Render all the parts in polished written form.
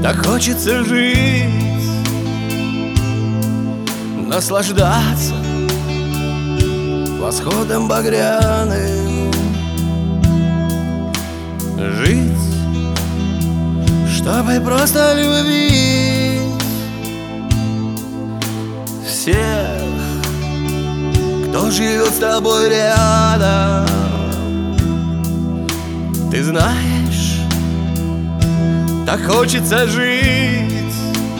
Так хочется жить, наслаждаться восходом багряным, жить, чтобы просто любить всех, кто живет с тобой рядом. Ты знаешь, так хочется жить,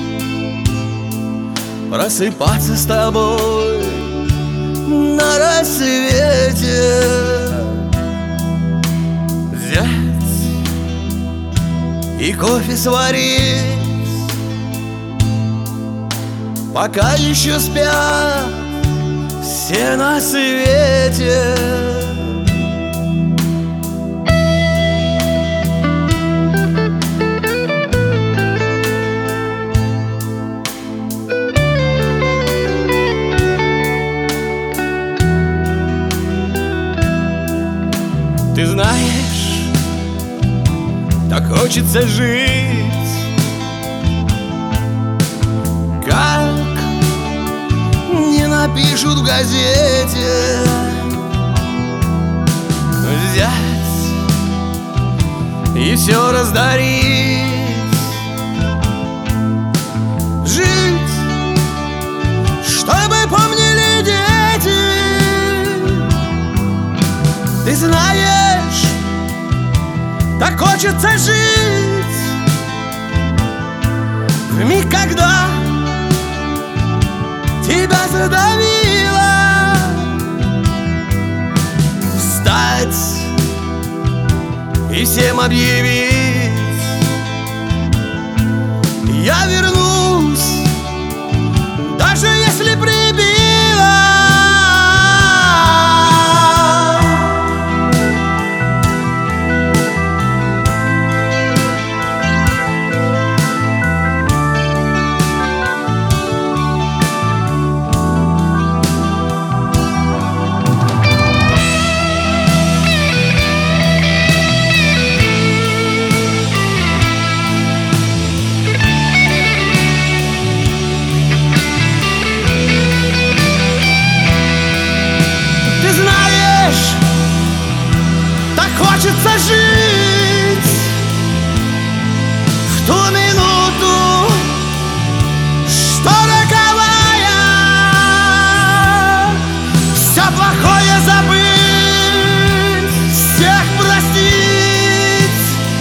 просыпаться с тобой на рассвете, взять и кофе сварить, пока еще спят все на свете. Ты знаешь, так хочется жить, как не напишут в газете, взять и все раздарить, жить, чтобы помнили дети. Ты знаешь, так хочется жить в миг, когда тебя задавило, встать и всем объявить: я вернусь, даже если прибило. Хочется жить в ту минуту, что роковая, все плохое забыть, всех простить.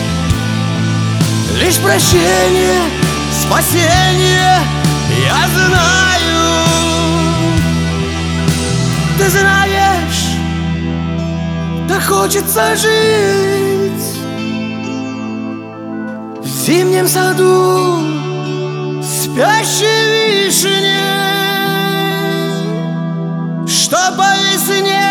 Лишь прощение, спасение, я знаю. Ты знаешь, так хочется жить в зимнем саду спящей вишни, что по весне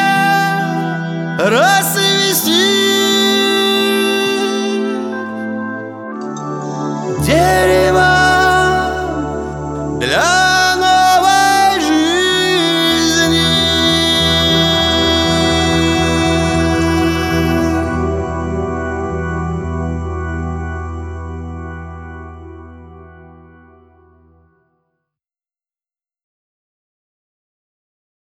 расцвести.